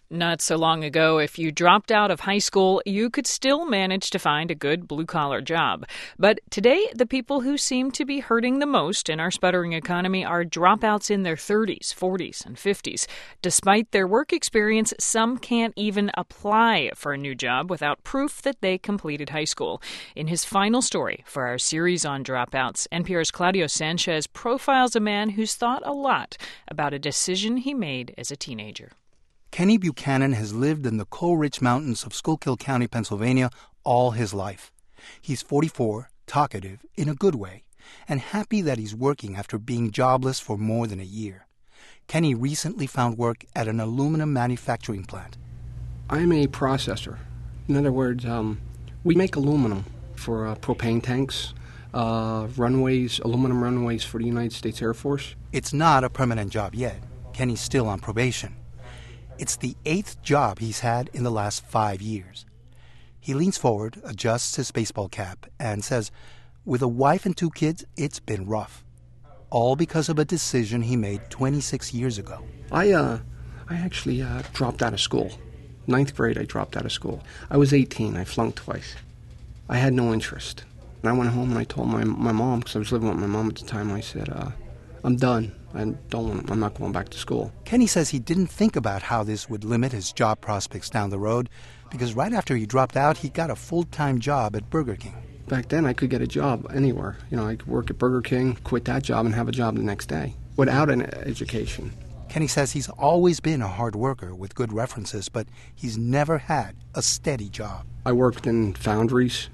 Not so long ago, if you dropped out of high school, you could still manage to find a good blue-collar job. But today, the people who seem to be hurting the most in our sputtering economy are dropouts in their 30s, 40s, and 50s. Despite their work experience, some can't even apply for a new job without proof that they completed high school. In his final story for our series on dropouts, NPR's Claudio Sanchez profiles a man who's thought a lot about a decision he made as a teenager. Kenny Buchanan has lived in the coal-rich mountains of Schuylkill County, Pennsylvania, all his life. He's 44, talkative, in a good way, and happy that he's working after being jobless for more than a year. Kenny recently found work at an aluminum manufacturing plant. I'm a processor. In other words, we make aluminum for propane tanks, runways, aluminum runways for the United States Air Force. It's not a permanent job yet. Kenny's still on probation. It's the 8th job he's had in the last 5 years. He leans forward, adjusts his baseball cap, and says, with a wife and 2 kids, it's been rough. All because of a decision he made 26 years ago. I actually dropped out of school. 9th grade, I dropped out of school. I was 18. I flunked twice. I had no interest. And I went home and I told my mom, because I was living with my mom at the time, I said, I'm done. I'm not going back to school. Kenny says he didn't think about how this would limit his job prospects down the road, because right after he dropped out, he got a full-time job at Burger King. Back then, I could get a job anywhere. I could work at Burger King, quit that job, and have a job the next day without an education. Kenny says he's always been a hard worker with good references, but he's never had a steady job. I worked in foundries.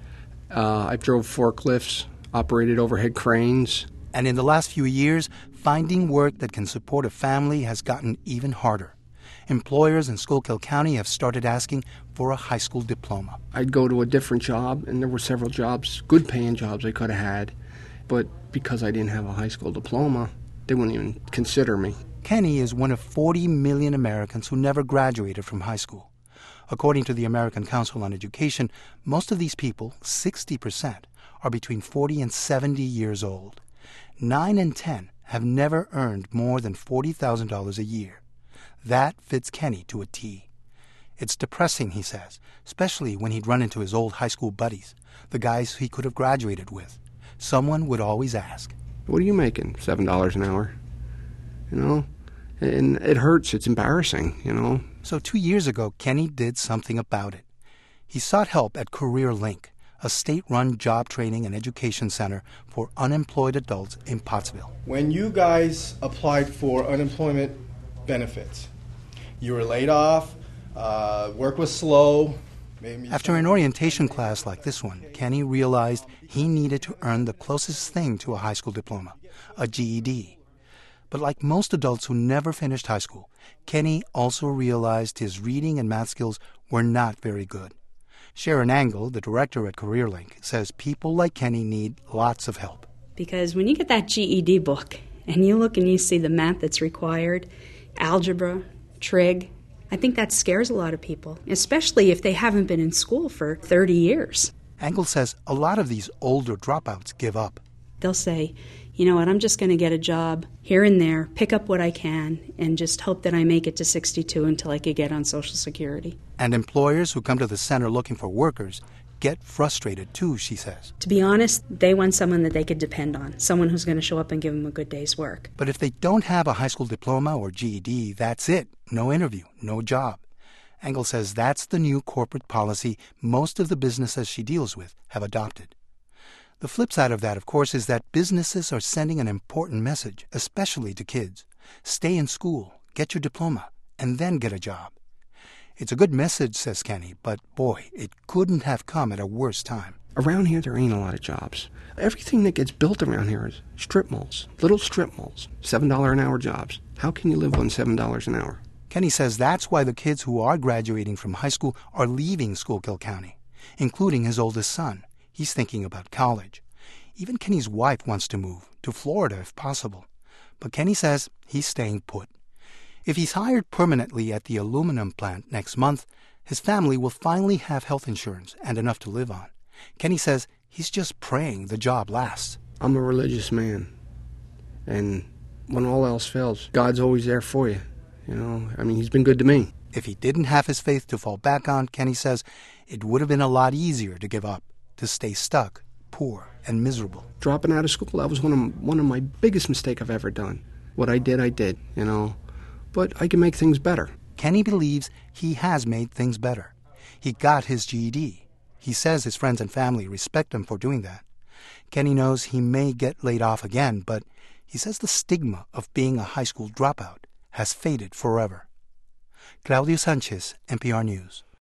I drove forklifts, operated overhead cranes. And in the last few years, finding work that can support a family has gotten even harder. Employers in Schuylkill County have started asking for a high school diploma. I'd go to a different job, and there were several jobs, good-paying jobs I could have had, but because I didn't have a high school diploma, they wouldn't even consider me. Kenny is one of 40 million Americans who never graduated from high school. According to the American Council on Education, most of these people, 60%, are between 40 and 70 years old. 9 in 10 have never earned more than $40,000 a year. That fits Kenny to a T. It's depressing, he says, especially when he'd run into his old high school buddies, the guys he could have graduated with. Someone would always ask, "What are you making? $7 an hour?" And it hurts. It's embarrassing, So 2 years ago, Kenny did something about it. He sought help at CareerLink, a state-run job training and education center for unemployed adults in Pottsville. When you guys applied for unemployment benefits, you were laid off, work was slow. After an orientation class like this one, Kenny realized he needed to earn the closest thing to a high school diploma, a GED. But like most adults who never finished high school, Kenny also realized his reading and math skills were not very good. Sharon Angle, the director at CareerLink, says people like Kenny need lots of help. Because when you get that GED book and you look and you see the math that's required, algebra, trig, I think that scares a lot of people, especially if they haven't been in school for 30 years. Angle says a lot of these older dropouts give up. They'll say, you know what, I'm just going to get a job here and there, pick up what I can, and just hope that I make it to 62 until I could get on Social Security. And employers who come to the center looking for workers get frustrated too, she says. To be honest, they want someone that they could depend on, someone who's going to show up and give them a good day's work. But if they don't have a high school diploma or GED, that's it. No interview, no job. Angle says that's the new corporate policy most of the businesses she deals with have adopted. The flip side of that, of course, is that businesses are sending an important message, especially to kids. Stay in school, get your diploma, and then get a job. It's a good message, says Kenny, but boy, it couldn't have come at a worse time. Around here, there ain't a lot of jobs. Everything that gets built around here is strip malls, little strip malls, $7 an hour jobs. How can you live on $7 an hour? Kenny says that's why the kids who are graduating from high school are leaving Schuylkill County, including his oldest son. He's thinking about college. Even Kenny's wife wants to move, to Florida if possible. But Kenny says he's staying put. If he's hired permanently at the aluminum plant next month, his family will finally have health insurance and enough to live on. Kenny says he's just praying the job lasts. I'm a religious man. And when all else fails, God's always there for you. He's been good to me. If he didn't have his faith to fall back on, Kenny says, it would have been a lot easier to give up, to stay stuck, poor, and miserable. Dropping out of school, that was one of my biggest mistakes I've ever done. What I did, But I can make things better. Kenny believes he has made things better. He got his GED. He says his friends and family respect him for doing that. Kenny knows he may get laid off again, but he says the stigma of being a high school dropout has faded forever. Claudio Sanchez, NPR News.